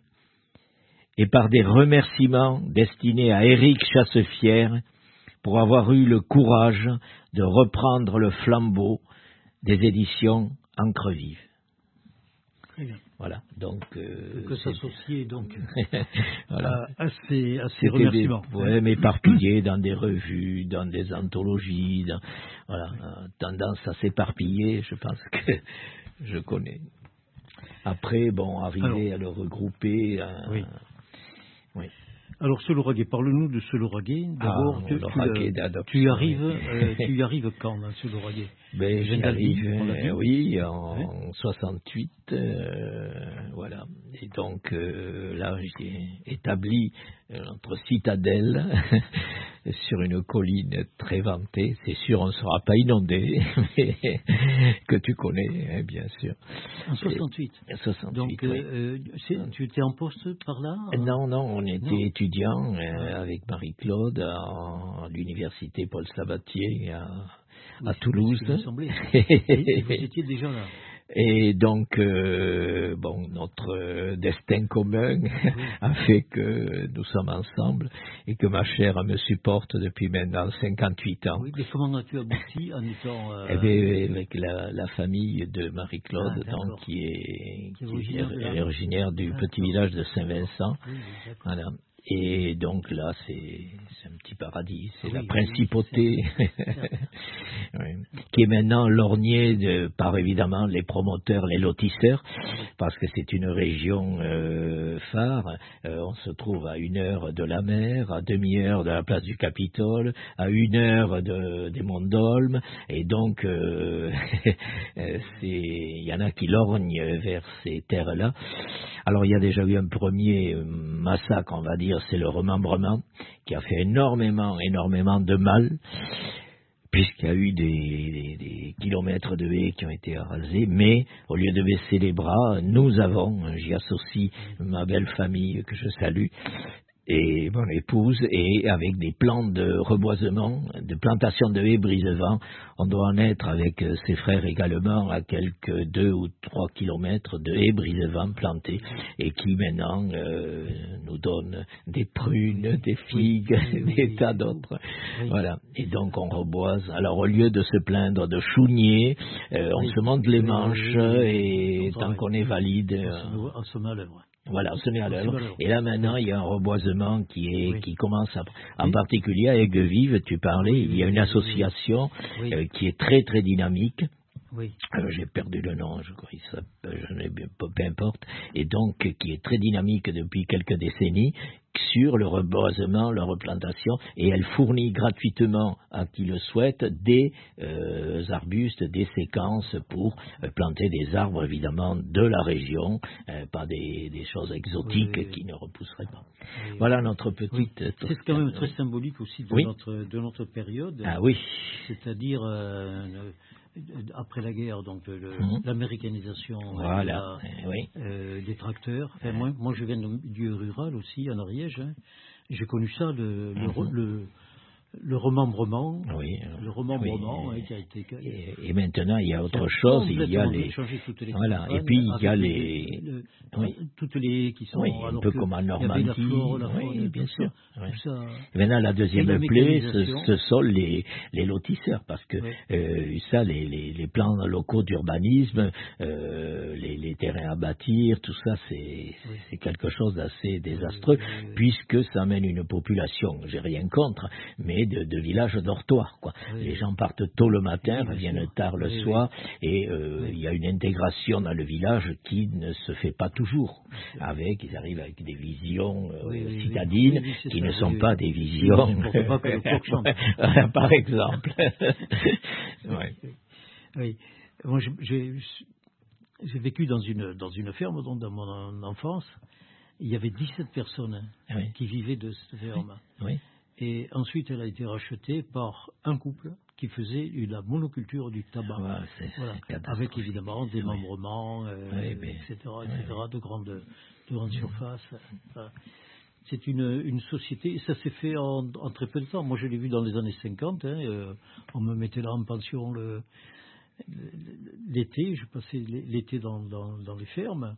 et par des remerciements destinés à Éric Chassefière pour avoir eu le courage de reprendre le flambeau des éditions Encre Vive. Très bien. Voilà, donc... Euh, que s'associer donc voilà. à, à ces, à ces remerciements. Des poèmes éparpillés dans des revues, dans des anthologies, dans, voilà, euh, tendance à s'éparpiller, je pense que je connais. Après, bon, arriver Alors, à le regrouper... Euh, oui. oui. Alors, Soloraguet, parle-nous de Soloraguet. D'abord, ah, tu, tu, tu, y arrives, euh, tu y arrives quand, dans Soloraguet? Ben, j'y arrive, euh, oui, en oui. soixante-huit, euh, voilà. Et donc, euh, là, j'ai établi notre citadelle sur une colline très vantée. C'est sûr, on ne sera pas inondé, mais que tu connais, hein, bien sûr. En soixante-huit. Et, soixante-huit, donc, oui. euh, tu étais en poste par là? Non, non, on était non. étudiants euh, avec Marie-Claude à l'université Paul Sabatier à, oui, à Toulouse. Et, et vous étiez déjà là. Et donc, euh, bon, notre euh, destin commun oui. a fait que nous sommes ensemble et que ma chère me supporte depuis maintenant cinquante-huit ans. Oui, mais comment as-tu abouti en étant... Euh... Eh bien, avec la, la famille de Marie-Claude, ah, donc, qui est, qui est originaire, qui est originaire du petit village de Saint-Vincent. Oui, voilà. Et donc là, c'est, c'est un petit paradis, c'est oui, la principauté, oui, c'est oui, qui est maintenant lorgnée de, par évidemment les promoteurs, les lotisseurs, parce que c'est une région euh, phare. Euh, on se trouve à une heure de la mer, à demi-heure de la place du Capitole, à une heure de, des Monts d'Olme, et donc euh, il y en a qui lorgnent vers ces terres-là. Alors il y a déjà eu un premier massacre, on va dire, c'est le remembrement, qui a fait énormément, énormément de mal, puisqu'il y a eu des, des, des kilomètres de haies qui ont été rasés, mais au lieu de baisser les bras, nous avons, j'y associe ma belle famille que je salue, et mon épouse, et avec des plans de reboisement, de plantation de haies brise-vent, on doit en être avec ses frères également à quelques deux ou trois kilomètres de haies brise-vent plantées, et qui maintenant euh, nous donnent des prunes, des figues, des tas d'autres. Voilà. Et donc on reboise. Alors au lieu de se plaindre de chougnier, euh, on se monte les manches, et tant qu'on est valide... Euh, on se met à l'œuvre. Voilà, on se met à l'œuvre. Et là maintenant, il y a un reboisement qui est oui. qui commence à, en oui. particulier à Aigues-Vives, tu parlais, oui, il y a une association oui. euh, qui est très très dynamique. Oui. Alors, j'ai perdu le nom, je crois, ça, je n'ai peu, peu importe, et donc qui est très dynamique depuis quelques décennies sur le reboisement, la replantation, et elle fournit gratuitement à qui le souhaite des euh, arbustes, des séquences pour euh, planter des arbres évidemment de la région, euh, pas des, des choses exotiques oui, oui, oui. qui ne repousseraient pas. Oui, voilà notre petite... Oui. C'est quand même très symbolique aussi de, oui. notre, de notre période. Ah oui. C'est-à-dire... Euh, après la guerre, donc le, mmh. l'américanisation voilà. la, eh oui. euh, des tracteurs. Enfin, moi, moi, je viens d'un milieu rural aussi, en Ariège. Hein. J'ai connu ça, le, mmh. le, le, le remembrement. Oui. Le remembrement oui. hein, qui a été. Et, et maintenant, il y a autre chose. Il y a les. Les voilà. Et puis il y a les. Le, oui. Toutes les qui sont. Oui, un peu comme en Normandie. La flore, la faune, oui, bien sûr. Ça, oui. ça, et maintenant, la deuxième la plaie, ce, ce sont les, les lotisseurs, parce que oui. euh, ça, les, les, les plans locaux d'urbanisme, euh, les, les terrains à bâtir, tout ça, c'est, oui. c'est quelque chose d'assez désastreux, oui, oui, oui. puisque ça amène une population, j'ai rien contre, mais de, de villages dortoirs, quoi. Oui. Les gens partent tôt le matin, oui, reviennent sûr. tard le oui, soir, oui. et euh, oui. il y a une intégration dans le village qui ne se fait pas toujours. Avec, ils arrivent avec des visions euh, oui, oui, citadines oui, oui, qui ça, ne sont oui, pas oui. des visions. Oui, pas que le par exemple. ouais. Oui. Moi, j'ai, j'ai vécu dans une dans une ferme donc dans mon enfance, il y avait dix-sept personnes oui. qui vivaient de cette ferme. Oui. Et ensuite, elle a été rachetée par un couple qui faisait la monoculture du tabac. Ouais, c'est, voilà. c'est Avec évidemment des oui. membrements, euh, oui, mais... et cetera, et cetera, oui. de grandes, de grandes mmh. surfaces. Enfin, c'est une, une société, et ça s'est fait en, en très peu de temps. Moi, je l'ai vu dans les années cinquante. Hein, euh, on me mettait là en pension le, l'été. Je passais l'été dans, dans, dans les fermes.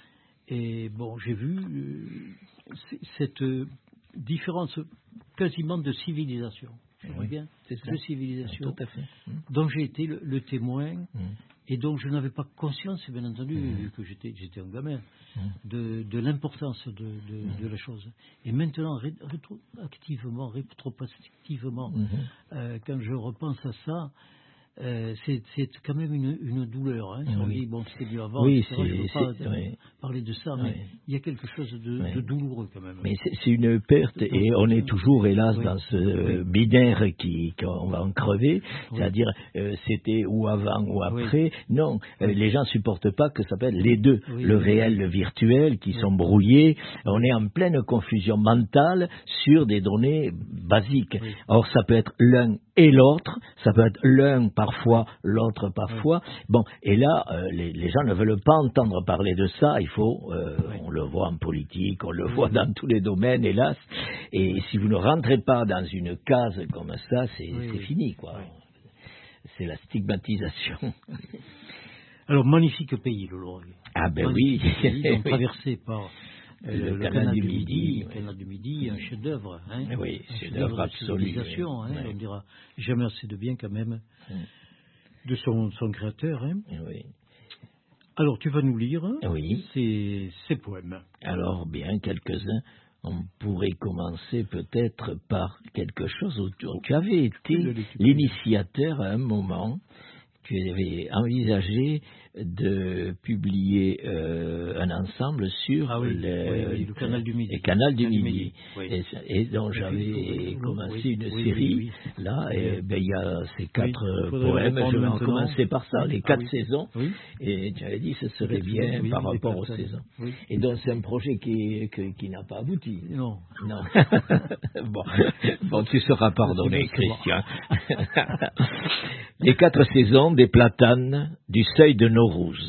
Et bon, j'ai vu euh, cette différence quasiment de civilisation. Oui, bien, c'est ça. De civilisation. Tout à fait. Mmh. Dont j'ai été le, le témoin. Mmh. Et donc je n'avais pas conscience, bien entendu, mmh. vu que j'étais, j'étais un gamin, mmh. de, de l'importance de, de, mmh. de la chose. Et maintenant, rétroactivement, rétrospectivement, mmh. euh, quand je repense à ça, euh, c'est, c'est quand même une, une douleur. Hein. Oui. On dit, bon, c'était mieux avant, oui, et cetera. Je ne veux pas c'est, oui. parler de ça, mais oui. il y a quelque chose de, oui. de douloureux quand même. Mais c'est, c'est une perte, donc, et on est toujours, hélas, oui. dans ce oui. binaire qui, qu'on va en crever, oui. c'est-à-dire, euh, c'était ou avant ou après. Oui. Non, euh, les gens ne supportent pas que ça s'appelle les deux, oui. le réel, le virtuel, qui oui. sont brouillés. On est en pleine confusion mentale sur des données basiques. Oui. Or, ça peut être l'un et l'autre, ça peut être l'un parfois, l'autre parfois. Oui. Bon, et là, euh, les, les gens ne veulent pas entendre parler de ça. Il faut, euh, oui. on le voit en politique, on le oui. voit dans tous les domaines, hélas. Et si vous ne rentrez pas dans une case comme ça, c'est, oui. c'est fini, quoi. Oui. C'est la stigmatisation. Alors, magnifique pays, le Loiret. Ah ben magnifique oui. Pays, donc, traversé par le, le, le canal, canal du Midi, Midi le canal du Midi, un chef-d'œuvre, hein, oui, un chef-d'œuvre absolu, civilisation, oui. hein, oui. on dira jamais assez de bien quand même oui. de son, son créateur. Hein. Oui. Alors tu vas nous lire oui. ces, ces poèmes. Alors bien quelques-uns. On pourrait commencer peut-être par quelque chose où tu, tu avais été l'initiateur à un moment. Tu avais envisagé de publier euh, un ensemble sur ah oui, le, oui, oui, le canal du Midi. Le canal du Midi. Midi. Oui. Et, et donc et j'avais oui, commencé oui, une oui, série. Oui, oui. Là, et ben il y a ces quatre poèmes. Je vais en commencer par ça, les quatre ah, saisons. Et tu avais dit que ce serait bien par rapport aux saisons. Et donc c'est un projet qui, qui, qui n'a pas abouti. Non. Non. bon. bon, tu seras pardonné, Christian. Les quatre saisons des platanes du seuil de Naurouz.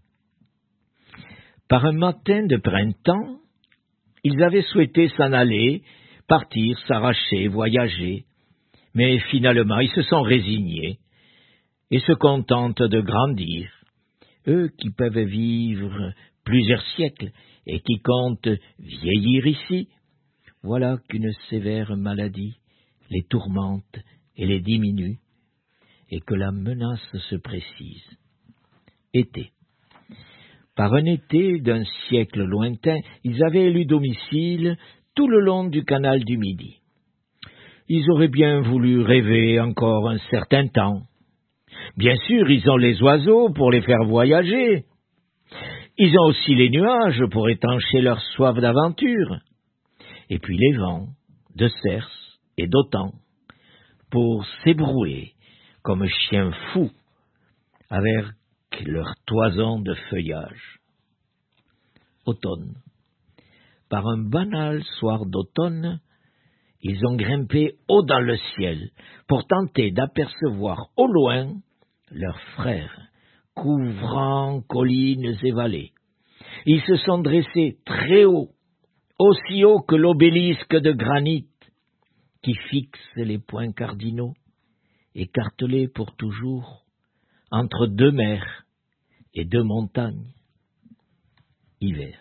Par un matin de printemps, ils avaient souhaité s'en aller, partir, s'arracher, voyager, mais finalement ils se sont résignés et se contentent de grandir, eux qui peuvent vivre plusieurs siècles et qui comptent vieillir ici. Voilà qu'une sévère maladie les tourmente et les diminue, et que la menace se précise. Été. Par un été d'un siècle lointain, ils avaient élu domicile tout le long du canal du Midi. Ils auraient bien voulu rêver encore un certain temps. Bien sûr, ils ont les oiseaux pour les faire voyager. Ils ont aussi les nuages pour étancher leur soif d'aventure. Et puis les vents de cerce et d'autan pour s'ébrouer comme chiens fous avec leur toison de feuillage. Automne. Par un banal soir d'automne, ils ont grimpé haut dans le ciel pour tenter d'apercevoir au loin leurs frères, couvrant collines et vallées. Ils se sont dressés très haut, aussi haut que l'obélisque de granit qui fixe les points cardinaux, écartelés pour toujours entre deux mers et deux montagnes. Hiver.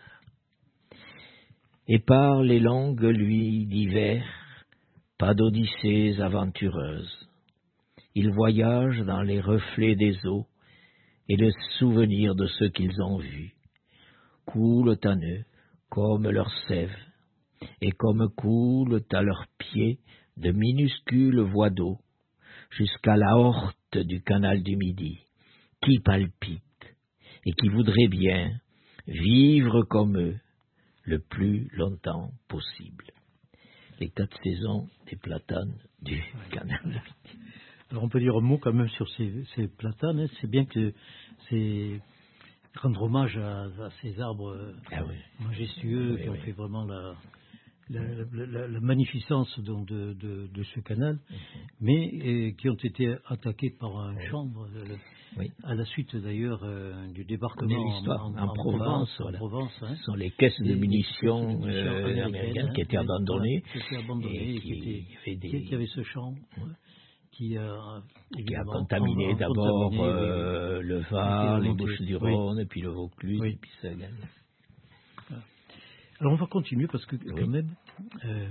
Et par les longues nuits d'hiver, pas d'odyssées aventureuses. Ils voyagent dans les reflets des eaux et le souvenir de ce qu'ils ont vu coulent à eux comme leur sève et comme coulent à leurs pieds de minuscules voies d'eau jusqu'à la horte du canal du Midi, qui palpite et qui voudrait bien vivre comme eux le plus longtemps possible. Les quatre saisons des platanes du canal du Midi. Alors on peut dire un mot quand même sur ces, ces platanes, hein. C'est bien que c'est rendre hommage à, à ces arbres ah oui. majestueux oui, qui ont oui. fait vraiment la, la, la, la, la magnificence donc, de, de, de ce canal, mm-hmm. mais et, qui ont été attaqués par un oui. chanvre, le, oui. à la suite d'ailleurs euh, du débarquement en, en, en, en Provence. Provence, voilà. en Provence hein. Ce sont les caisses de munitions, caisses de munitions euh, américaines, américaines hein, qui étaient abandonnées, voilà, qui étaient abandonnées et qui, et qui, étaient, des... qui, qui avaient ce champ. Ouais. Qui a, qui a contaminé d'abord euh, oui, oui. le Var, les Bouches-du-Rhône, oui. et puis le Vaucluse, oui. et puis ça gagne. Voilà. Alors on va continuer parce que oui. quand même, euh,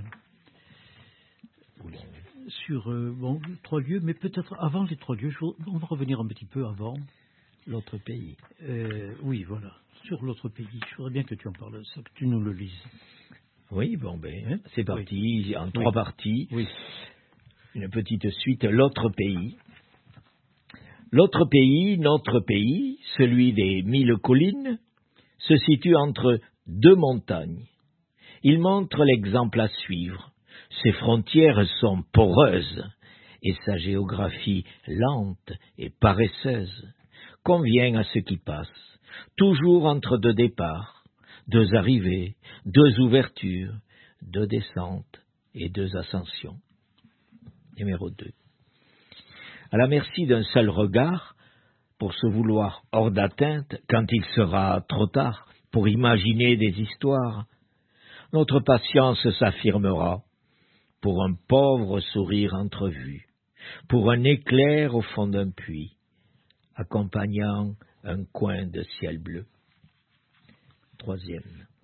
sur euh, bon, trois lieux, mais peut-être avant les trois lieux, on va revenir un petit peu avant. L'autre pays. Euh, oui, voilà, sur l'autre pays. Je voudrais bien que tu en parles, ça, que tu nous le lises. Oui, bon ben, hein? c'est parti, oui. en oui. trois parties. Oui. Une petite suite, l'autre pays. L'autre pays, notre pays, celui des mille collines, se situe entre deux montagnes. Il montre l'exemple à suivre. Ses frontières sont poreuses et sa géographie lente et paresseuse. Convient à ce qui passe, toujours entre deux départs, deux arrivées, deux ouvertures, deux descentes et deux ascensions. Numéro deux. À la merci d'un seul regard, pour se vouloir hors d'atteinte, quand il sera trop tard, pour imaginer des histoires, notre patience s'affirmera, pour un pauvre sourire entrevu, pour un éclair au fond d'un puits, accompagnant un coin de ciel bleu. Troisième.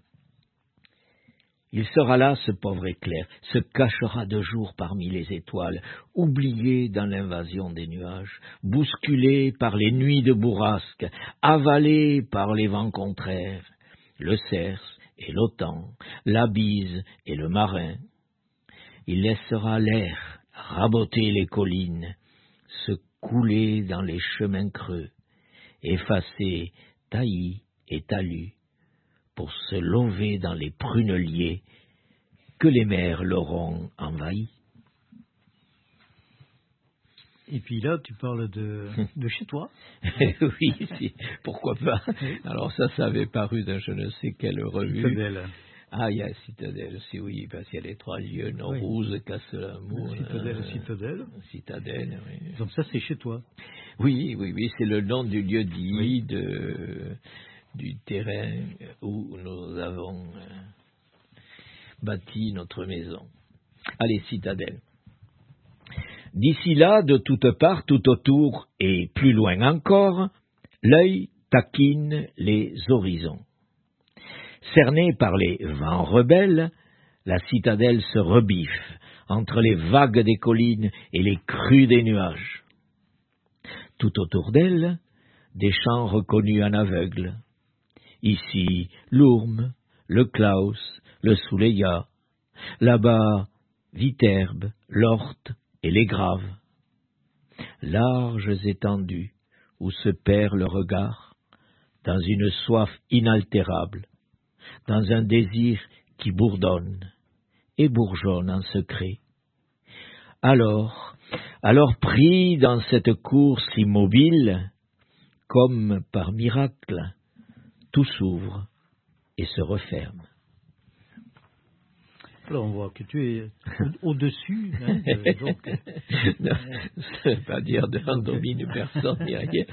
Il sera là, ce pauvre éclair, se cachera de jour parmi les étoiles, oublié dans l'invasion des nuages, bousculé par les nuits de bourrasque, avalé par les vents contraires, le cerf et l'autan, la bise et le marin. Il laissera l'air raboter les collines, se couler dans les chemins creux, effacer taillis et talus, pour se lever dans les pruneliers que les mers l'auront envahi. Et puis là, tu parles de, de chez toi. Oui, si, pourquoi pas. Alors ça, ça avait paru dans je ne sais quelle revue. Citadelle. Ah, il y a Citadelle aussi, oui, parce qu'il y a les trois lieux, Norouz, oui. Casse-l'Amour. Citadelle, euh, Citadelle. Citadelle, oui. Donc ça, c'est chez toi. Oui, oui, oui, c'est le nom du lieu dit, oui. de... du terrain où nous avons euh, bâti notre maison. Allez, Citadelle. D'ici là, de toutes parts, tout autour et plus loin encore, l'œil taquine les horizons. Cernée par les vents rebelles, la citadelle se rebiffe entre les vagues des collines et les crues des nuages. Tout autour d'elle, des champs reconnus en aveugle. Ici, l'Ourme, le Klaus, le Souleya. Là-bas, Viterbe, l'Orte et les Graves. Larges étendues où se perd le regard, dans une soif inaltérable, dans un désir qui bourdonne et bourgeonne en secret. Alors, alors pris dans cette course immobile, comme par miracle, tout s'ouvre et se referme. Alors on voit que tu es au-dessus. Hein, de, donc... non, ça ne veut pas dire de l'on domine personne, ni rien.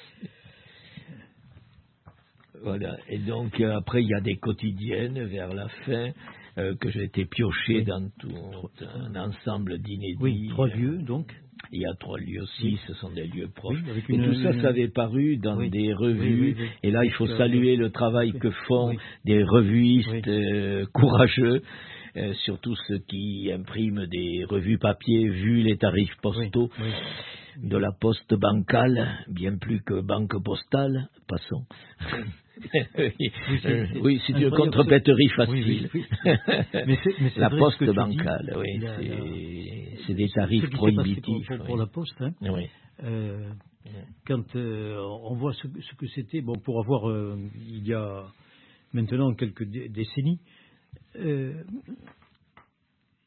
Voilà. Et donc euh, après il y a des quotidiennes vers la fin euh, que j'ai été pioché oui. dans tout un ensemble d'inédits. Oui, trois lieux donc. Il y a trois lieux aussi, oui. Ce sont des lieux proches. Oui, avec et une, tout ça, une... ça avait paru dans oui. des revues. Oui, oui, oui. Et là, il faut ça, saluer oui. le travail que font oui. des revuistes oui. euh, courageux, euh, surtout ceux qui impriment des revues papier, vu les tarifs postaux oui. Oui. de la poste bancale, bien plus que banque postale. Passons. oui, c'est, oui, c'est une contrepéterie facile. Oui, oui, oui. mais c'est, mais c'est la vrai poste ce que bancale, dis, oui, la, c'est, la, c'est des tarifs prohibitifs. Pour, pour, oui. pour la poste, hein, oui. euh, oui. Quand euh, on voit ce, ce que c'était, bon, pour avoir, euh, il y a maintenant quelques dé- décennies, euh,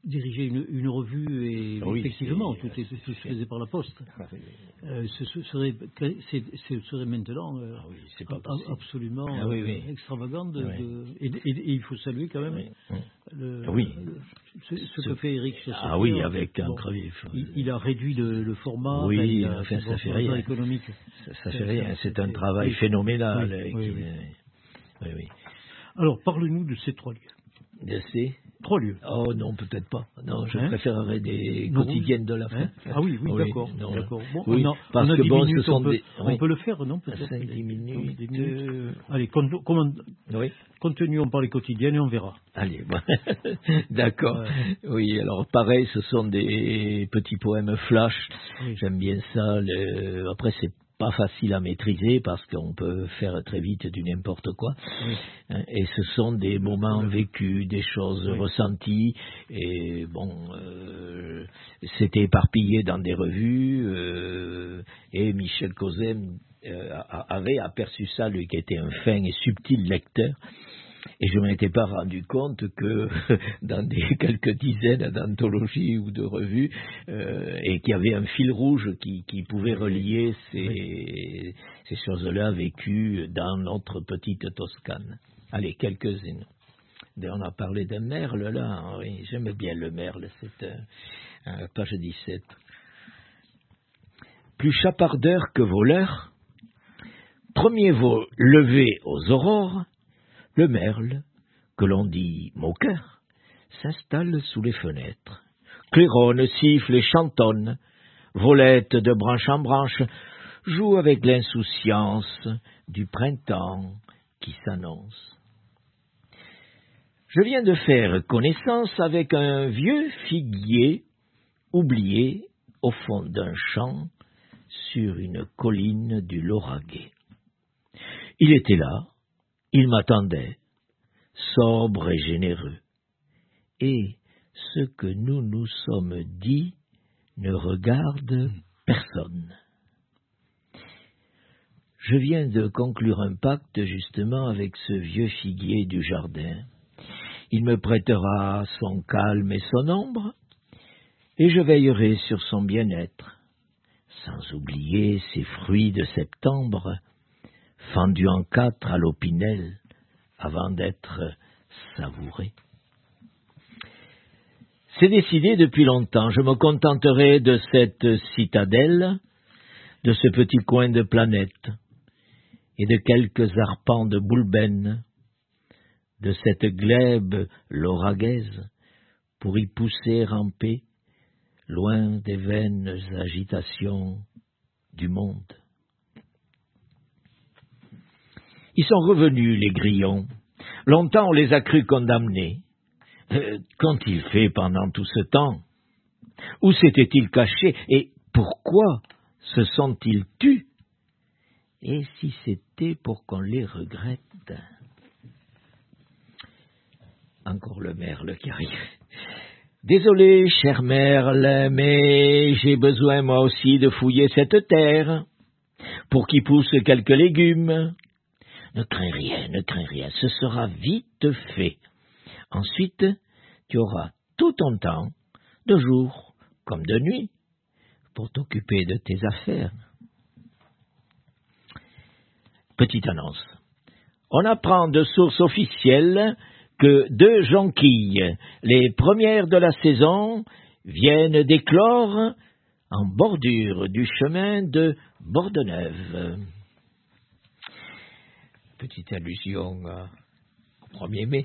dirigeait une, une revue et oui, effectivement, tout, est, tout se faisait par la poste. Euh, ce, ce, serait, c'est, ce serait maintenant euh, ah oui, c'est pas a, absolument ah oui, oui. Euh, extravagant. De, oui. de, et, et, et il faut saluer quand même oui. le, oui. le, ce, ce que fait Éric Chassaigne. Ah oui, avec un bon, gravier. Il, il a réduit le, le format. Oui, il a, enfin, ça fait rien. Économique. Ça, ça fait rien. C'est un travail oui. phénoménal. Oui, qui, oui, oui. oui, oui. Alors, parle-nous de ces trois lieux. De ces Trois lieux. Oh non, peut-être pas. Non, je hein préférerais des non, quotidiennes de la fin. Hein ah oui, oui, oui d'accord. d'accord. Bon, oui, on a, parce on a que bon, minutes, ce sont on peut, des... On oui. peut le faire, non peut-être cinq dix minutes. minutes. Euh... Allez, con, comment... oui. continuons par les quotidiennes et on verra. Allez, bon. D'accord. Ouais. Oui, alors pareil, ce sont des petits poèmes flash. Oui. J'aime bien ça. Le... Après, c'est pas facile à maîtriser parce qu'on peut faire très vite du n'importe quoi. Oui. Et ce sont des moments oui. vécus, des choses oui. ressenties. Et bon, euh, c'était éparpillé dans des revues. Euh, et Michel Cauzet euh, avait aperçu ça, lui qui était un fin et subtil lecteur. Et je ne m'étais pas rendu compte que dans des quelques dizaines d'anthologies ou de revues, euh, et qu'il y avait un fil rouge qui, qui pouvait relier ces, oui. ces choses-là vécues dans notre petite Toscane. Allez, quelques-unes. On a parlé de merle, là. Hein, oui, j'aime bien le merle, c'est euh, euh, page dix-sept. Plus chapardeur que voleur, premier vol levé aux aurores, le merle, que l'on dit moqueur, s'installe sous les fenêtres, claironne, siffle et chantonne, volette de branche en branche, joue avec l'insouciance du printemps qui s'annonce. Je viens de faire connaissance avec un vieux figuier oublié au fond d'un champ sur une colline du Lauragais. Il était là. Il m'attendait, sobre et généreux, et ce que nous nous sommes dit ne regarde personne. Je viens de conclure un pacte justement avec ce vieux figuier du jardin. Il me prêtera son calme et son ombre, et je veillerai sur son bien-être, sans oublier ses fruits de septembre, fendu en quatre à l'opinel, avant d'être savouré. C'est décidé depuis longtemps, je me contenterai de cette citadelle, de ce petit coin de planète, et de quelques arpents de boulbène, de cette glèbe lauragaise, pour y pousser en paix, loin des vaines agitations du monde. Ils sont revenus, les grillons. Longtemps on les a crus condamnés. Euh, qu'ont-ils fait pendant tout ce temps? Où s'étaient-ils cachés? Et pourquoi se sont-ils tus? Et si c'était pour qu'on les regrette? Encore le merle qui arrive. Désolé, cher merle, mais j'ai besoin moi aussi de fouiller cette terre pour qu'y poussent quelques légumes. Ne crains rien, ne crains rien, ce sera vite fait. Ensuite, tu auras tout ton temps, de jour comme de nuit, pour t'occuper de tes affaires. Petite annonce. On apprend de sources officielles que deux jonquilles, les premières de la saison, viennent d'éclore en bordure du chemin de Bordeneuve. Petite allusion au premier mai.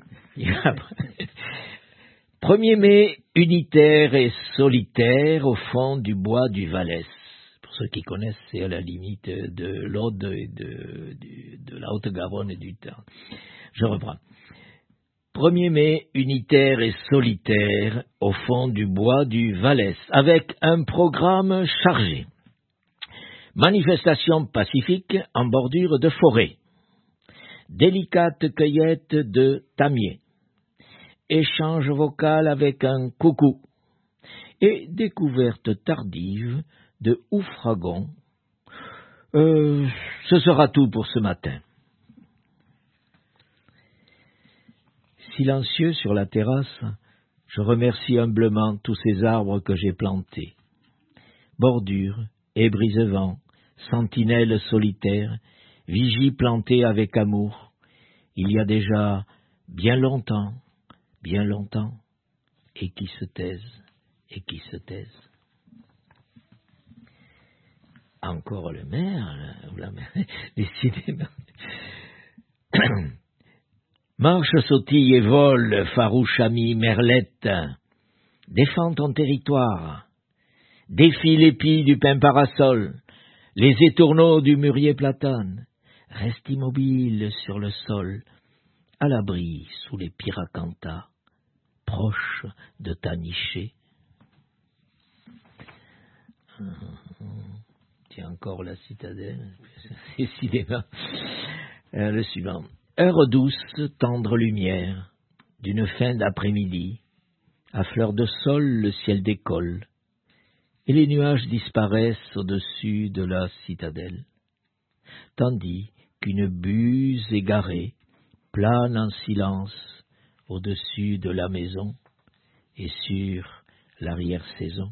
premier mai, unitaire et solitaire au fond du bois du Valais. Pour ceux qui connaissent, c'est à la limite de l'Aude et de, de, de la Haute-Garonne et du Tarn. Je reprends. premier mai, unitaire et solitaire au fond du bois du Valais, avec un programme chargé. Manifestation pacifique en bordure de forêt. Délicate cueillette de tamier, échange vocal avec un coucou, et découverte tardive de oufragon. Euh, ce sera tout pour ce matin. Silencieux sur la terrasse, Je remercie humblement tous ces arbres que j'ai plantés. Bordure, et brise-vent, sentinelle solitaire, vigie plantée avec amour, il y a déjà bien longtemps, bien longtemps, et qui se taisent, et qui se taisent. Encore le maire, ou la mère, décidément. Marche, sautille et vole, farouche ami merlette, défends ton territoire, défie l'épi du pin parasol, les étourneaux du mûrier platane, reste immobile sur le sol, à l'abri sous les pyracantha, proche de ta nichée. Tiens, encore la citadelle, décidément. Euh, le suivant. Heure douce, tendre lumière, d'une fin d'après-midi, à fleur de sol le ciel décolle, et les nuages disparaissent au-dessus de la citadelle, tandis qu'une buse égarée plane en silence au-dessus de la maison et sur l'arrière-saison.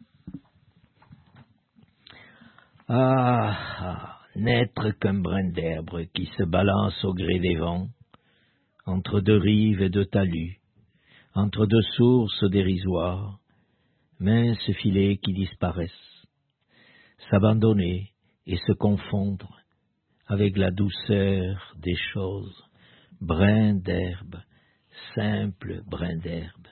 Ah, ah, n'être qu'un brin d'herbe qui se balance au gré des vents, entre deux rives et deux talus, entre deux sources dérisoires, minces filets qui disparaissent, s'abandonner et se confondre avec la douceur des choses, brin d'herbe, simple brin d'herbe.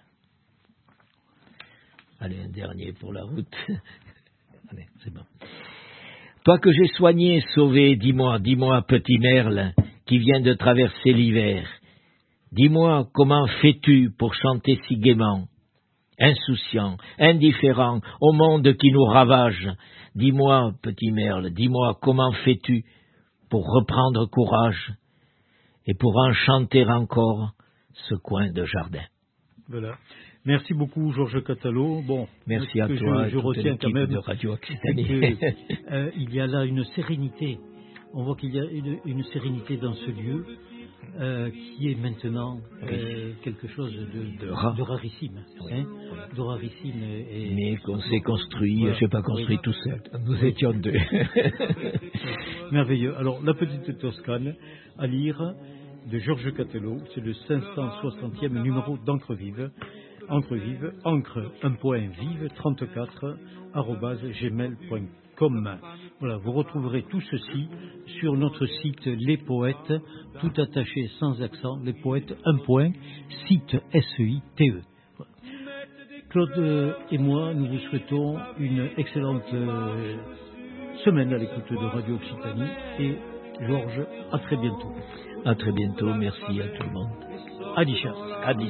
Allez, un dernier pour la route. Allez, c'est bon. Toi que j'ai soigné, sauvé, dis-moi, dis-moi, petit merle, qui vient de traverser l'hiver, dis-moi comment fais-tu pour chanter si gaiement, insouciant, indifférent au monde qui nous ravage. Dis-moi, petit merle, dis-moi comment fais-tu pour reprendre courage et pour enchanter encore ce coin de jardin. Voilà. Merci beaucoup, Georges Catalo. Bon, merci à toi. Je, je retiens quand même de Radio Occitanie. que, euh, il y a là une sérénité. On voit qu'il y a une, une sérénité dans ce lieu euh, qui est maintenant euh, quelque chose de, de, Rare. de rarissime. Oui. Hein, de rarissime. Et, mais qu'on s'est construit, voilà. je n'ai pas construit oui. tout seul. Nous oui. étions deux. Merveilleux. Alors, la petite Toscane, à lire, de Georges Catalo, c'est le cinq cent soixantième numéro d'Encre Vive. Encre Vive, encre, un point vive, trente-quatre, arobase gmail point com. Voilà, vous retrouverez tout ceci sur notre site Les Poètes, tout attaché sans accent, Les Poètes, un point, site S I T E. Voilà. Claude et moi, nous vous souhaitons une excellente euh, semaine à l'écoute de Radio Occitanie et Georges, à très bientôt. À très bientôt, merci à tout le monde. Adisha. Adisha.